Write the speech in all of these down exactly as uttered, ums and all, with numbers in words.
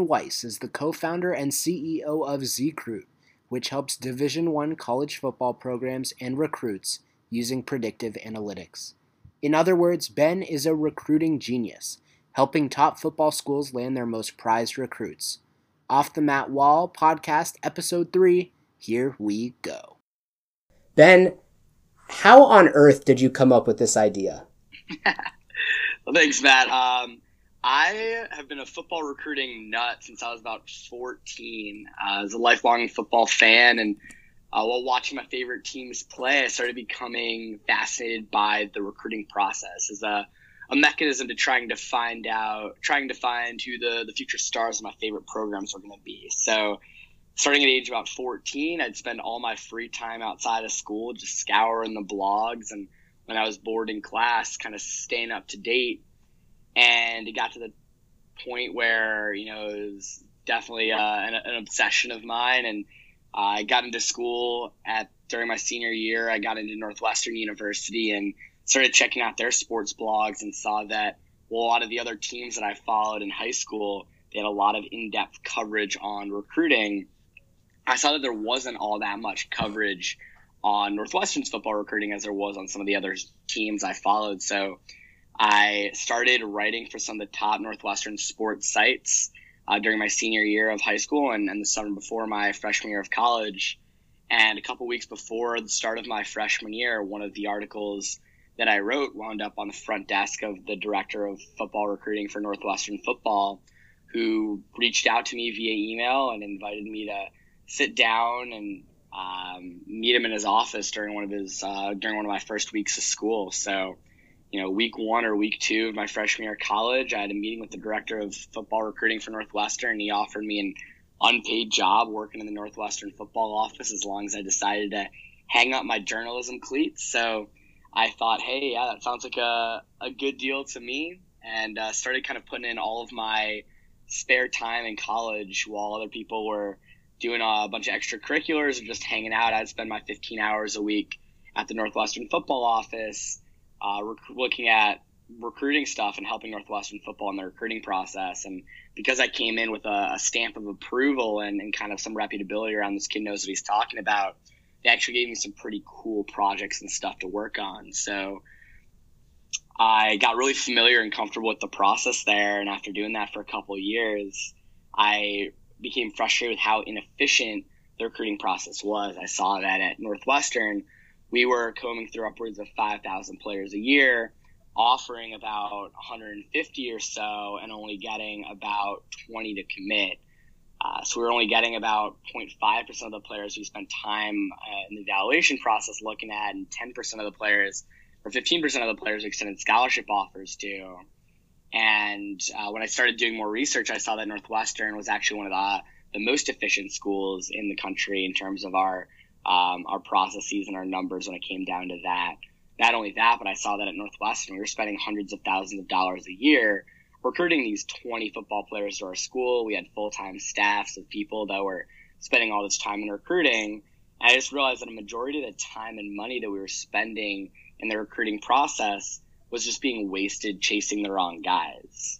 Ben Weiss is the co-founder and C E O of ZCRUIT, which helps Division One college football programs and recruits using predictive analytics. In other words, Ben is a recruiting genius, helping top football schools land their most prized recruits. Off the Mat Wall Podcast, Episode three, here we go. Ben, how on earth did you come up with this idea? Well, thanks, Matt. Um, I have been a football recruiting nut since I was about fourteen. Uh, as a lifelong football fan, and uh, while watching my favorite teams play, I started becoming fascinated by the recruiting process as a, a mechanism to trying to find out, trying to find who the, the future stars of my favorite programs are going to be. So starting at age about fourteen, I'd spend all my free time outside of school just scouring the blogs, and when I was bored in class, kind of staying up to date. And it got to the point where, you know, it was definitely uh, an, an obsession of mine. And uh, I got into school at during my senior year. I got into Northwestern University and started checking out their sports blogs and saw that, well, a lot of the other teams that I followed in high school, they had a lot of in-depth coverage on recruiting. I saw that there wasn't all that much coverage on Northwestern's football recruiting as there was on some of the other teams I followed. So I started writing for some of the top Northwestern sports sites uh, during my senior year of high school and, and the summer before my freshman year of college. And a couple weeks before the start of my freshman year, one of the articles that I wrote wound up on the front desk of the director of football recruiting for Northwestern football, who reached out to me via email and invited me to sit down and um, meet him in his office during one of his uh, during one of my first weeks of school. So, you know, week one or week two of my freshman year of college, I had a meeting with the director of football recruiting for Northwestern, and he offered me an unpaid job working in the Northwestern football office as long as I decided to hang up my journalism cleats. So I thought, hey, yeah, that sounds like a, a good deal to me, and uh, started kind of putting in all of my spare time in college while other people were doing a bunch of extracurriculars or just hanging out. I'd spend my fifteen hours a week at the Northwestern football office, uh, rec- looking at recruiting stuff and helping Northwestern football in the recruiting process. And because I came in with a, a stamp of approval and, and kind of some reputability around this kid knows what he's talking about, they actually gave me some pretty cool projects and stuff to work on. So I got really familiar and comfortable with the process there. And after doing that for a couple of years, I became frustrated with how inefficient the recruiting process was. I saw that at Northwestern, we were combing through upwards of five thousand players a year, offering about one hundred fifty or so, and only getting about twenty to commit. Uh, so we were only getting about zero point five percent of the players we spent time uh, in the evaluation process looking at, and ten percent of the players, or fifteen percent of the players we extended scholarship offers to. And uh, when I started doing more research, I saw that Northwestern was actually one of the, the most efficient schools in the country in terms of our um, our processes and our numbers when it came down to that. Not only that, but I saw that at Northwestern, we were spending hundreds of thousands of dollars a year recruiting these twenty football players to our school. We had full-time staffs of people that were spending all this time in recruiting. And I just realized that a majority of the time and money that we were spending in the recruiting process was just being wasted chasing the wrong guys.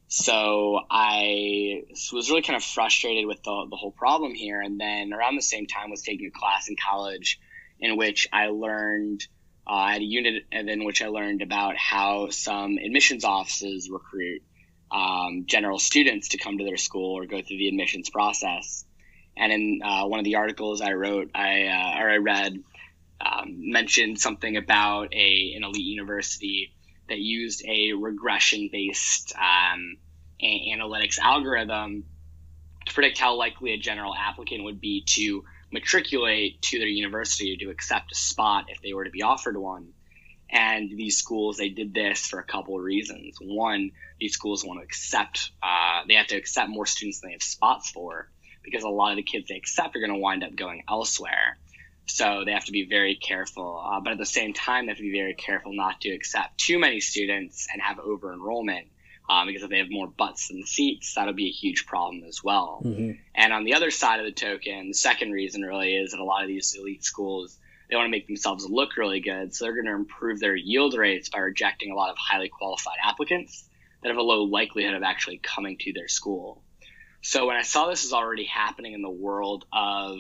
So I was really kind of frustrated with the, the whole problem here. And then around the same time was taking a class in college in which I learned, uh, I had a unit in which I learned about how some admissions offices recruit um, general students to come to their school or go through the admissions process. And in uh, one of the articles I wrote, I uh, or I read, um, mentioned something about a an elite university that used a regression-based um, a- analytics algorithm to predict how likely a general applicant would be to matriculate to their university or to accept a spot if they were to be offered one. And these schools, they did this for a couple of reasons. One, these schools want to accept, uh, they have to accept more students than they have spots for, because a lot of the kids they accept are going to wind up going elsewhere. So they have to be very careful. Uh, but at the same time, they have to be very careful not to accept too many students and have over enrollment. Um, because if they have more butts than seats, that'll be a huge problem as well. Mm-hmm. And on the other side of the token, the second reason really is that a lot of these elite schools, they want to make themselves look really good. So they're going to improve their yield rates by rejecting a lot of highly qualified applicants that have a low likelihood of actually coming to their school. So when I saw this was already happening in the world of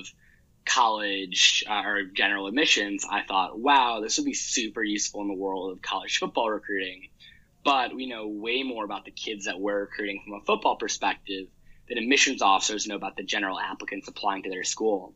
college uh, or general admissions, I thought, wow, this would be super useful in the world of college football recruiting. But we know way more about the kids that we're recruiting from a football perspective than admissions officers know about the general applicants applying to their school.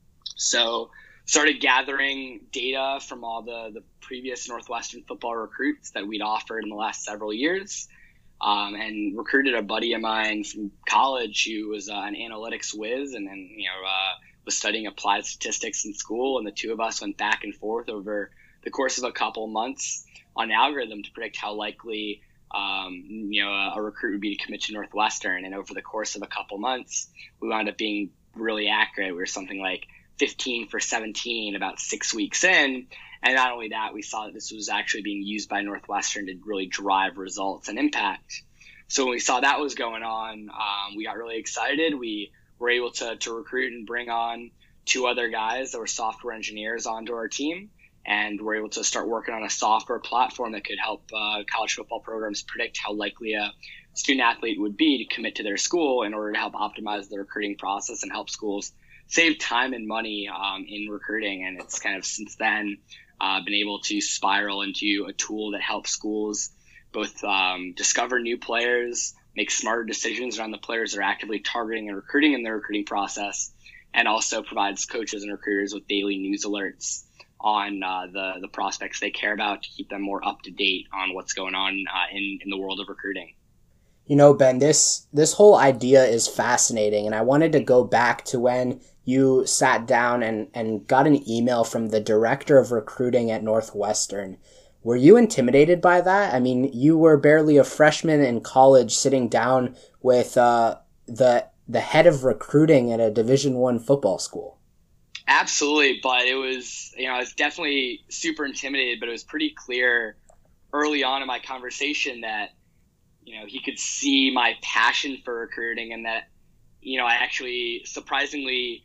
So started gathering data from all the, the previous Northwestern football recruits that we'd offered in the last several years, um, and recruited a buddy of mine from college who was uh, an analytics whiz and then, you know, uh, was studying applied statistics in school. And the two of us went back and forth over the course of a couple of months on an algorithm to predict how likely um, you know, a, a recruit would be to commit to Northwestern. And over the course of a couple of months, we wound up being really accurate. We were something like fifteen for seventeen about six weeks in. And not only that, we saw that this was actually being used by Northwestern to really drive results and impact. So when we saw that was going on, um, we got really excited. We were able to, to recruit and bring on two other guys that were software engineers onto our team. And we're able to start working on a software platform that could help uh, college football programs predict how likely a student athlete would be to commit to their school in order to help optimize the recruiting process and help schools save time and money um, in recruiting. And it's kind of since then uh, been able to spiral into a tool that helps schools both um, discover new players, make smarter decisions around the players they're actively targeting and recruiting in their recruiting process, and also provides coaches and recruiters with daily news alerts on uh, the, the prospects they care about to keep them more up to date on what's going on uh, in, in the world of recruiting. You know, Ben, this this whole idea is fascinating, and I wanted to go back to when you sat down and, and got an email from the director of recruiting at Northwestern. Were you intimidated by that? I mean, you were barely a freshman in college sitting down with uh, the the head of recruiting at a Division One football school. Absolutely, but it was, you know, I was definitely super intimidated, but it was pretty clear early on in my conversation that, you know, he could see my passion for recruiting and that, you know, I actually surprisingly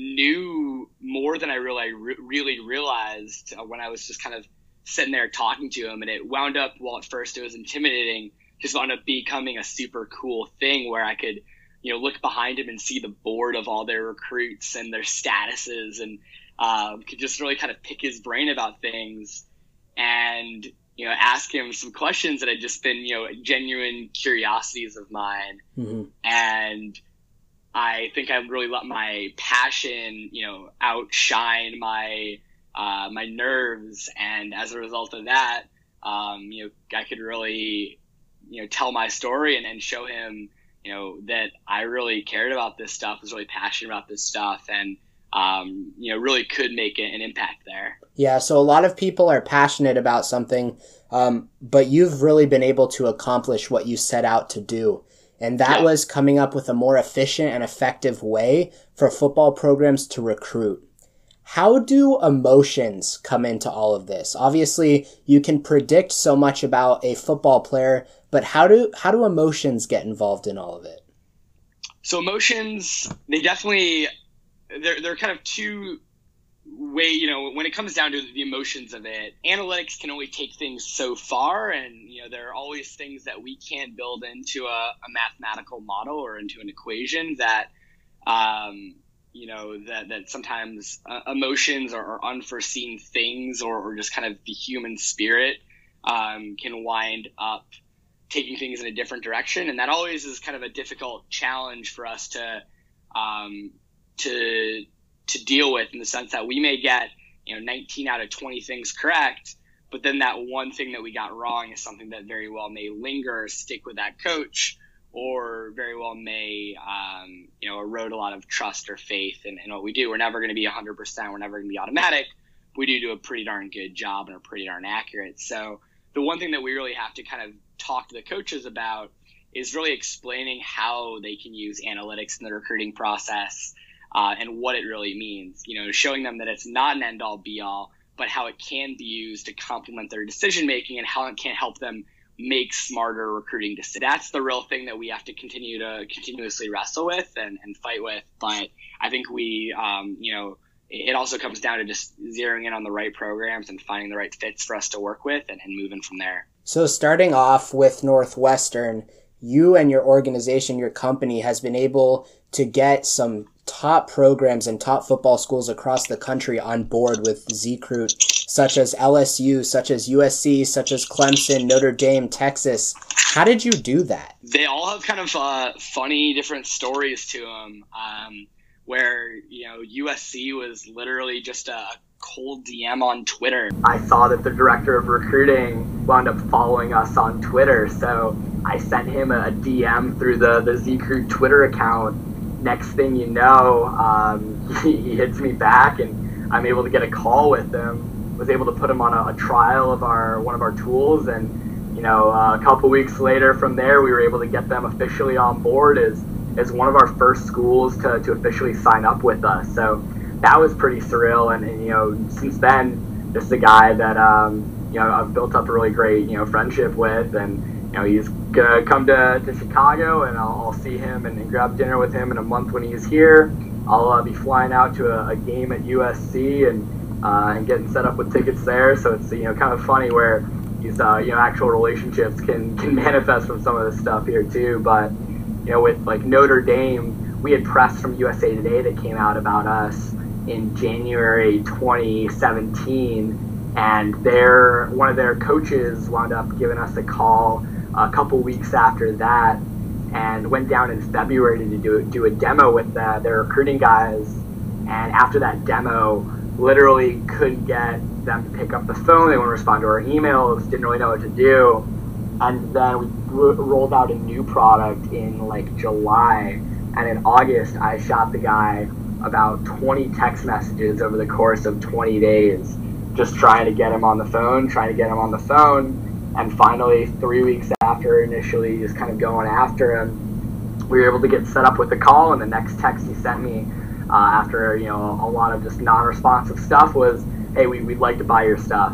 knew more than I really, really realized when I was just kind of sitting there talking to him. And it wound up, well, at first it was intimidating, just wound up becoming a super cool thing where I could, you know, look behind him and see the board of all their recruits and their statuses, and um, could just really kind of pick his brain about things and, you know, ask him some questions that had just been, you know, genuine curiosities of mine. Mm-hmm. And I think I really let my passion, you know, outshine my, uh, my nerves. And as a result of that, um, you know, I could really, you know, tell my story and, and show him, you know, that I really cared about this stuff, was really passionate about this stuff, and, um, you know, really could make an impact there. Yeah, so a lot of people are passionate about something, um, but you've really been able to accomplish what you set out to do. And that yeah. was coming up with a more efficient and effective way for football programs to recruit. How do emotions come into all of this? Obviously, you can predict so much about a football player, but how do how do emotions get involved in all of it? So emotions, they definitely, they're, they're kind of two way, you know, when it comes down to the emotions of it, analytics can only take things so far. And, you know, there are always things that we can't build into a, a mathematical model or into an equation that, um, you know, that, that sometimes uh, emotions or, or unforeseen things or, or just kind of the human spirit um, can wind up taking things in a different direction. And that always is kind of a difficult challenge for us to, um, to, to deal with, in the sense that we may get, you know, nineteen out of twenty things correct, but then that one thing that we got wrong is something that very well may linger or stick with that coach, or very well may, um, you know, erode a lot of trust or faith in, in what we do. We're never going to be one hundred percent. We're never going to be automatic. We do do a pretty darn good job and are pretty darn accurate. So the one thing that we really have to kind of talk to the coaches about is really explaining how they can use analytics in the recruiting process uh, and what it really means. You know, showing them that it's not an end-all be-all, but how it can be used to complement their decision-making and how it can help them make smarter recruiting decisions. That's the real thing that we have to continue to continuously wrestle with and, and fight with. But I think we, um, you know, it also comes down to just zeroing in on the right programs and finding the right fits for us to work with and, and moving from there. So starting off with Northwestern, you and your organization, your company, has been able to get some top programs and top football schools across the country on board with Z-Recruit, such as L S U, such as U S C, such as Clemson, Notre Dame, Texas. How did you do that? They all have kind of uh, funny different stories to them, um, where, you know, U S C was literally just a cold D M on Twitter. I saw that the director of recruiting wound up following us on Twitter, so I sent him a D M through the, the Z-Recruit Twitter account. Next thing you know, um, he, he hits me back, and I'm able to get a call with him. Was able to put him on a, a trial of our one of our tools, and you know, uh, a couple weeks later from there, we were able to get them officially on board as as one of our first schools to, to officially sign up with us. So that was pretty surreal, and, and you know, since then, this is a guy that um, you know, I've built up a really great you know friendship with, and you know, he's gonna come to, to Chicago, and I'll, I'll see him and, and grab dinner with him in a month when he's here. I'll uh, be flying out to a, a game at U S C and uh, and getting set up with tickets there. So it's you know kind of funny where these uh, you know actual relationships can can manifest from some of this stuff here too. But you know, with like Notre Dame, we had press from U S A Today that came out about us in January twenty seventeen, and their one of their coaches wound up giving us a call a couple weeks after that, and went down in February to do do a demo with the, their recruiting guys. And after that demo, literally couldn't get them to pick up the phone. They wouldn't respond to our emails. Didn't really know what to do. And then we ro- rolled out a new product in like July, and in August I shot the guy about twenty text messages over the course of twenty days, just trying to get him on the phone, trying to get him on the phone. And finally, three weeks after initially just kind of going after him, we were able to get set up with a call. And the next text he sent me uh, after you know a lot of just non-responsive stuff was, "Hey, we, we'd like to buy your stuff."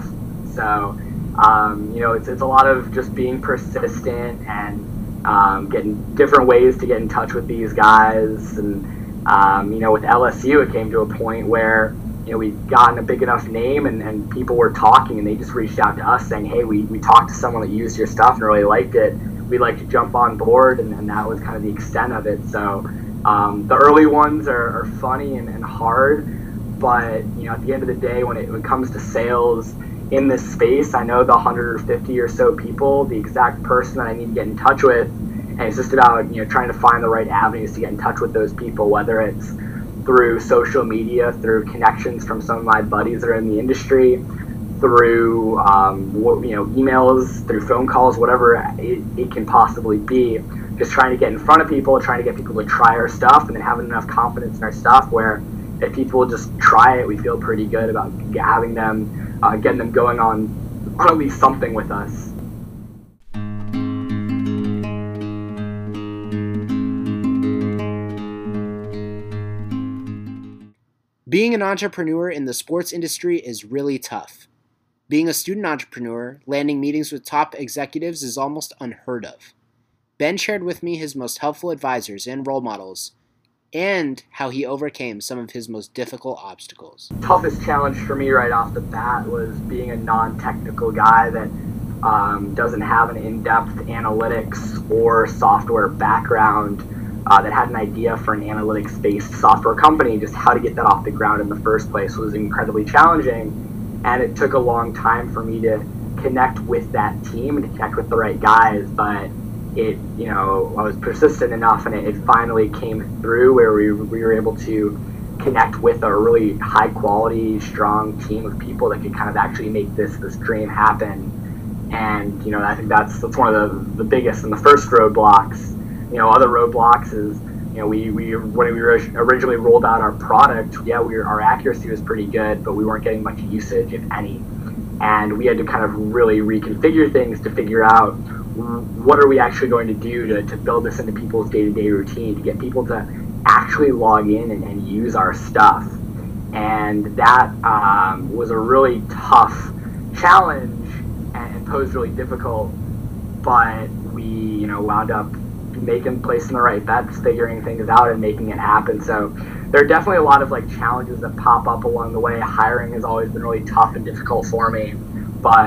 So um, you know, it's it's a lot of just being persistent and um, getting different ways to get in touch with these guys. And um, you know, with L S U, it came to a point where you know, we'd gotten a big enough name, and, and people were talking, and they just reached out to us saying, hey, we, we talked to someone that used your stuff and really liked it. We'd like to jump on board, and, and that was kind of the extent of it. So um, the early ones are, are funny and, and hard, but you know, at the end of the day, when it, when it comes to sales in this space, I know the one hundred fifty or so people, the exact person that I need to get in touch with, and it's just about you know trying to find the right avenues to get in touch with those people, whether it's through social media, through connections from some of my buddies that are in the industry, through um, you know emails, through phone calls, whatever it, it can possibly be. Just trying to get in front of people, trying to get people to try our stuff, and then having enough confidence in our stuff where if people just try it, we feel pretty good about having them, uh, getting them going on, on at least something with us. Being an entrepreneur in the sports industry is really tough. Being a student entrepreneur, landing meetings with top executives is almost unheard of. Ben shared with me his most helpful advisors and role models, and how he overcame some of his most difficult obstacles. Toughest challenge for me right off the bat was being a non-technical guy that um, doesn't have an in-depth analytics or software background. Uh, that had an idea for an analytics-based software company, just how to get that off the ground in the first place was incredibly challenging. And it took a long time for me to connect with that team and to connect with the right guys. But it, you know, I was persistent enough, and it, it finally came through where we, we were able to connect with a really high-quality, strong team of people that could kind of actually make this this dream happen. And, you know, I think that's, that's one of the, the biggest and the first roadblocks. You know, other roadblocks is, you know, we, we when we originally rolled out our product, yeah, we were, our accuracy was pretty good, but we weren't getting much usage, if any. And we had to kind of really reconfigure things to figure out what are we actually going to do to, to build this into people's day-to-day routine, to get people to actually log in and, and use our stuff. And that um, was a really tough challenge and posed really difficult, but we, you know, wound up making, placing the right bets, figuring things out, and making it happen. So there are definitely a lot of like challenges that pop up along the way. Hiring has always been really tough and difficult for me, but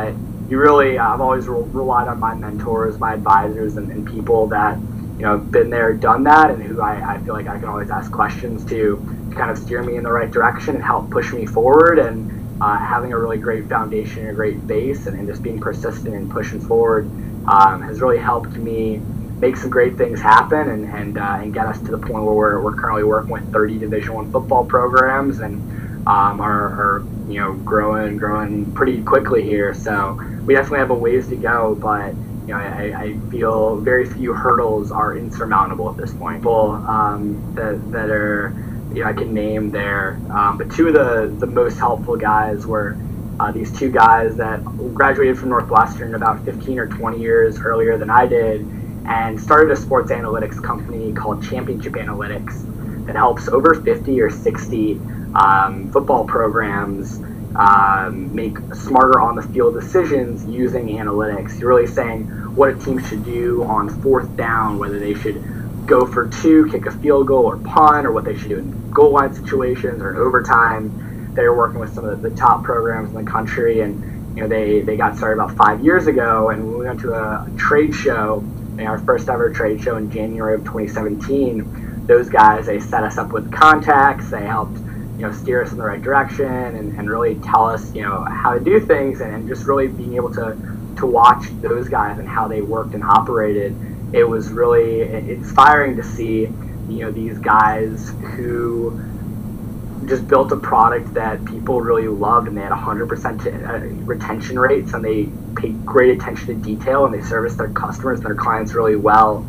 you really, I've always re- relied on my mentors, my advisors, and, and people that, you know, have been there, done that, and who I, I feel like I can always ask questions to, to kind of steer me in the right direction and help push me forward. And uh, having a really great foundation, a great base, and, and just being persistent and pushing forward um, has really helped me make some great things happen and and, uh, and get us to the point where we're, we're currently working with thirty Division One football programs and um, are, are you know growing growing pretty quickly here. So we definitely have a ways to go, but you know I, I feel very few hurdles are insurmountable at this point. People um, that that are you know I can name there, um, but two of the the most helpful guys were uh, these two guys that graduated from Northwestern about fifteen or twenty years earlier than I did, and started a sports analytics company called Championship Analytics that helps over fifty or sixty um, football programs um, make smarter on-the-field decisions using analytics. You're really saying what a team should do on fourth down, whether they should go for two, kick a field goal, or punt, or what they should do in goal line situations or in overtime. They're working with some of the, the top programs in the country, and you know they, they got started about five years ago, and we went to a, a trade show, our first ever trade show in January of twenty seventeen. Those guys, they set us up with contacts, they helped you know steer us in the right direction and, and really tell us you know how to do things, and, and just really being able to to watch those guys and how they worked and operated. It was really inspiring to see you know these guys who just built a product that people really loved, and they had one hundred percent retention rates, and they paid great attention to detail, and they serviced their customers and their clients really well.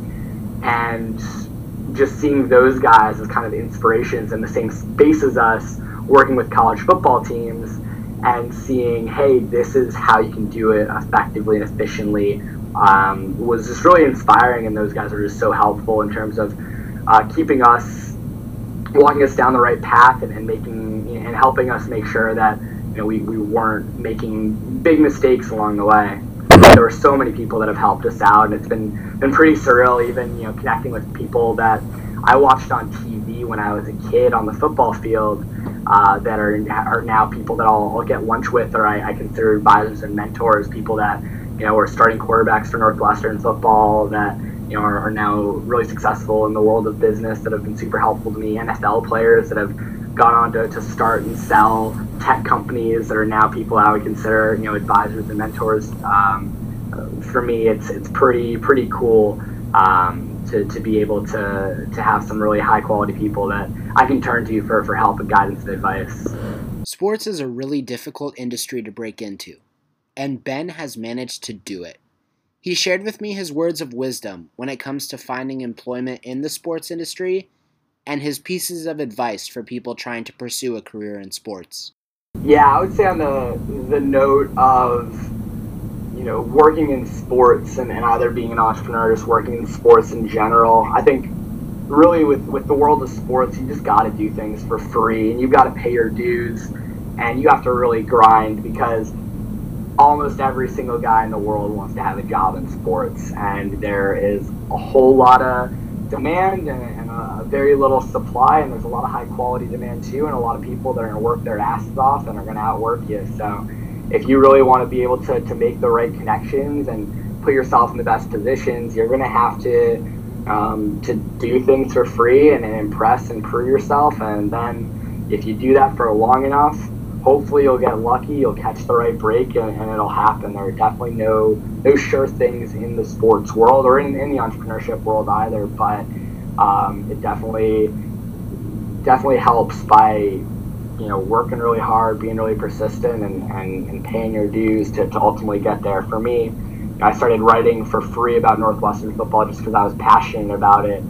And just seeing those guys as kind of inspirations in the same space as us, working with college football teams, and seeing, hey, this is how you can do it effectively and efficiently, um, was just really inspiring. And those guys are just so helpful in terms of uh, keeping us, walking us down the right path, and, and making and helping us make sure that you know we, we weren't making big mistakes along the way. There were so many people that have helped us out, and it's been been pretty surreal, even you know connecting with people that I watched on T V when I was a kid on the football field, uh, that are are now people that I'll, I'll get lunch with, or I, I consider advisors and mentors, people that you know were starting quarterbacks for Northwestern football that you know are, are now really successful in the world of business, that have been super helpful to me. N F L players that have gone on to, to start and sell tech companies that are now people I would consider you know advisors and mentors. Um, for me, it's it's pretty pretty cool um, to, to be able to to have some really high quality people that I can turn to for, for help and guidance and advice. Sports is a really difficult industry to break into, and Ben has managed to do it. He shared with me his words of wisdom when it comes to finding employment in the sports industry, and his pieces of advice for people trying to pursue a career in sports. Yeah, I would say on the the note of you know working in sports and, and either being an entrepreneur or just working in sports in general, I think really with, with the world of sports, you just got to do things for free, and you've got to pay your dues, and you have to really grind, because almost every single guy in the world wants to have a job in sports, and there is a whole lot of demand and, and a very little supply, and there's a lot of high quality demand too, and a lot of people that are going to work their asses off and are going to outwork you. So if you really want to be able to, to make the right connections and put yourself in the best positions, you're going to have to um, to do things for free and, and impress and prove yourself. And then if you do that for long enough, hopefully you'll get lucky, you'll catch the right break, and, and it'll happen. There are definitely no no sure things in the sports world or in, in the entrepreneurship world either, but um, it definitely definitely helps by you know working really hard, being really persistent, and, and, and paying your dues to, to ultimately get there. For me, I started writing for free about Northwestern football just because I was passionate about it,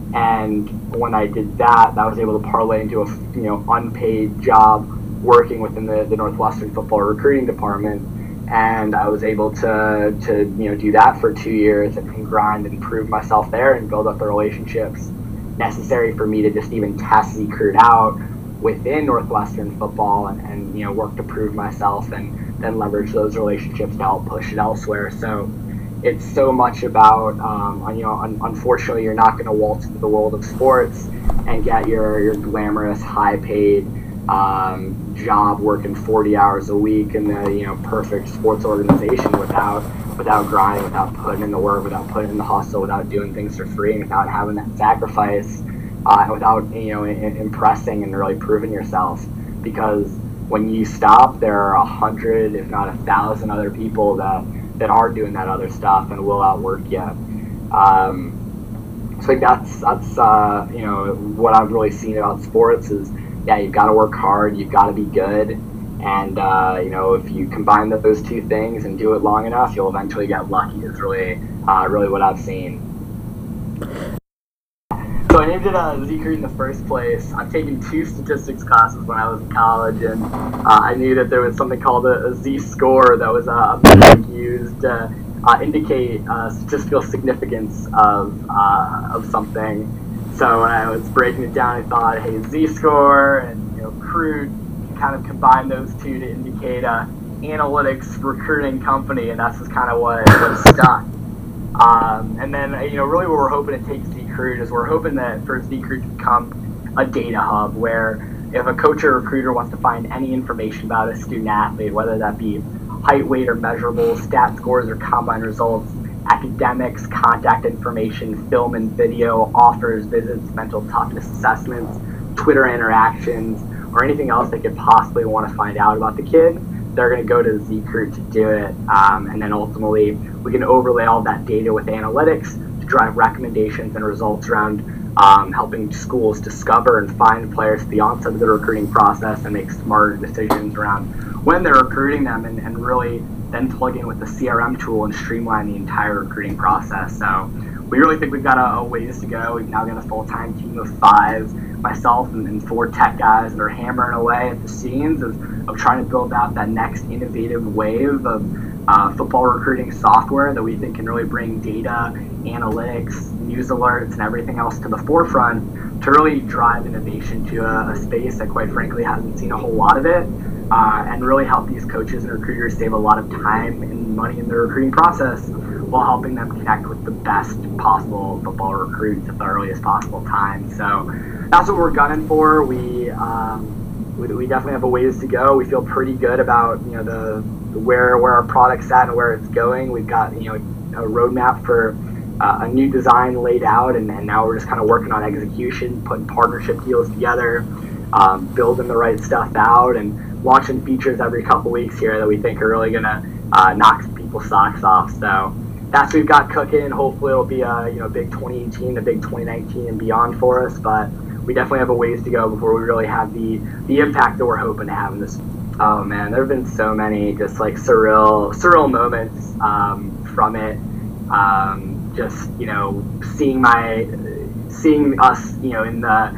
and when I did that, I was able to parlay into a you know unpaid job working within the, the Northwestern football recruiting department, and I was able to to you know do that for two years and, and grind and prove myself there and build up the relationships necessary for me to just even test Z-Recruit out within Northwestern football, and, and you know work to prove myself, and then leverage those relationships to help push it elsewhere. So it's so much about um, you know un- unfortunately you're not going to waltz into the world of sports and get your your glamorous, high paid Um, job working forty hours a week in the, you know, perfect sports organization without without grinding, without putting in the work, without putting in the hustle, without doing things for free, and without having that sacrifice, uh, without, you know, in, impressing and really proving yourself. Because when you stop, there are a hundred, if not a thousand, other people that that are doing that other stuff and will outwork you. Um, so I think that's that's uh, you know, what I've really seen about sports is, yeah, you've got to work hard, you've got to be good, and uh, you know, if you combine those two things and do it long enough, you'll eventually get lucky. Is really uh, really what I've seen. So I named it uh, Z-Cruit in the first place. I've taken two statistics classes when I was in college, and uh, I knew that there was something called a, a Z-score that was uh, a metric used to uh, indicate uh, statistical significance of uh, of something. So when I was breaking it down, I thought, hey, Z-score and, you know, Cruit, kind of combine those two to indicate a analytics recruiting company, and that's just kind of what was done. Um, and then, you know, really what we're hoping to take Z-Cruit is we're hoping that for Z-Cruit to become a data hub where if a coach or recruiter wants to find any information about a student athlete, whether that be height, weight, or measurables, stat scores or combine results, academics, contact information, film and video, offers, visits, mental toughness assessments, Twitter interactions, or anything else they could possibly want to find out about the kid, they're going to go to Z-Cruit to do it. Um, and then ultimately, we can overlay all that data with analytics to drive recommendations and results around um, helping schools discover and find players at the onset of the recruiting process and make smarter decisions around when they're recruiting them, and, and really then plug in with the C R M tool and streamline the entire recruiting process. So we really think we've got a, a ways to go. We've now got a full-time team of five, myself and, and four tech guys that are hammering away at the scenes of, of trying to build out that next innovative wave of uh, football recruiting software that we think can really bring data, analytics, news alerts, and everything else to the forefront to really drive innovation to a, a space that, quite frankly, hasn't seen a whole lot of it, uh, and really help these coaches and recruiters save a lot of time and money in their recruiting process while helping them connect with the best possible football recruits at the earliest possible time. So that's what we're gunning for. We um, we, we definitely have a ways to go. We feel pretty good about, you know, the where where our product's at and where it's going. We've got, you know, a roadmap for uh, a new design laid out, and, and now we're just kind of working on execution, putting partnership deals together, um, building the right stuff out, and launching features every couple weeks here that we think are really gonna uh, knock people's socks off. So that's what we've got cooking. Hopefully it'll be a, you know, big twenty eighteen, a big twenty nineteen and beyond for us, but we definitely have a ways to go before we really have the the impact that we're hoping to have in this. Oh man, there have been so many just like surreal surreal moments um, from it. Um, just, you know, seeing my seeing us, you know, in the,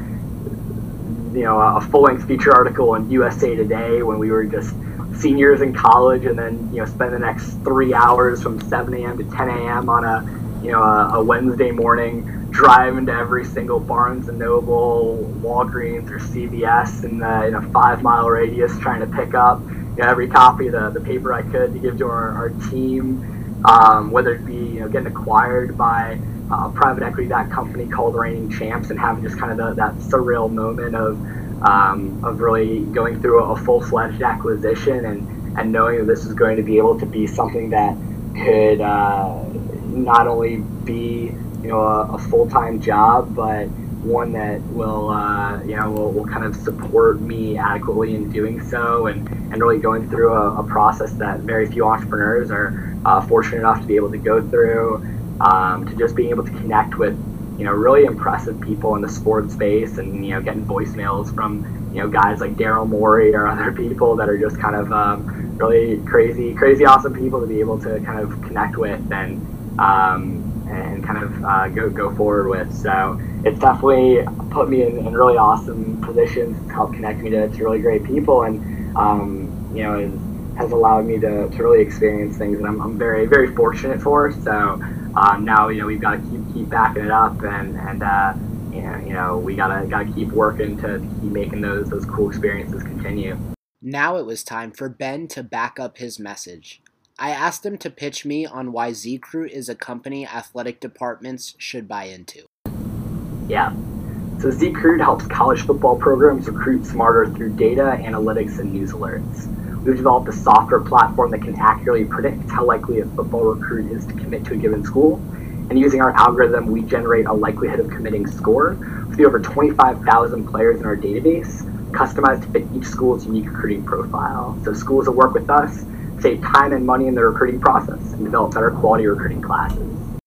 you know, a full-length feature article in U S A Today when we were just seniors in college, and then, you know, spend the next three hours from seven a.m. to ten a.m. on a, you know, a, a Wednesday morning, driving to every single Barnes and Noble, Walgreens, or C V S in, the, in a five-mile radius, trying to pick up, you know, every copy of the, the paper I could to give to our, our team, um, whether it be, you know, getting acquired by a private equity-backed company called Reigning Champs, and having just kind of the, that surreal moment of um, of really going through a, a full-fledged acquisition, and, and knowing that this is going to be able to be something that could uh, not only be, you know, a, a full-time job, but one that will, uh, you know, will, will kind of support me adequately in doing so, and, and really going through a, a process that very few entrepreneurs are uh, fortunate enough to be able to go through, um, to just being able to connect with, you know, really impressive people in the sports space, and, you know, getting voicemails from, you know, guys like Daryl Morey or other people that are just kind of um, really crazy, crazy awesome people to be able to kind of connect with, and um, and kind of uh, go go forward with. So it's definitely put me in, in really awesome positions to help connect me to, to really great people, and um, you know, it has allowed me to, to really experience things that I'm, I'm very, very fortunate for. So um, now, you know, we've got to keep keep backing it up, and and uh, you know, you know, we gotta gotta keep working to, to keep making those those cool experiences continue. Now it was time for Ben to back up his message. I asked him to pitch me on why Z-Cruit is a company athletic departments should buy into. Yeah. So ZCruit helps college football programs recruit smarter through data, analytics, and news alerts. We've developed a software platform that can accurately predict how likely a football recruit is to commit to a given school. And using our algorithm, we generate a likelihood of committing score for the over twenty-five thousand players in our database, customized to fit each school's unique recruiting profile. So schools that work with us save time and money in their recruiting process and develop better quality recruiting classes.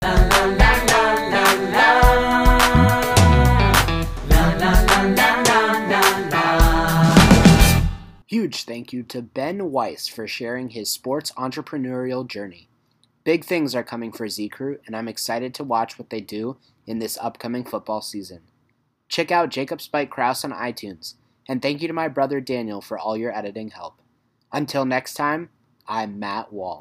Huge thank you to Ben Weiss for sharing his sports entrepreneurial journey. Big things are coming for ZCruit, and I'm excited to watch what they do in this upcoming football season. Check out Jacob Spike Krause on iTunes, and thank you to my brother Daniel for all your editing help. Until next time, I'm Matt Wall.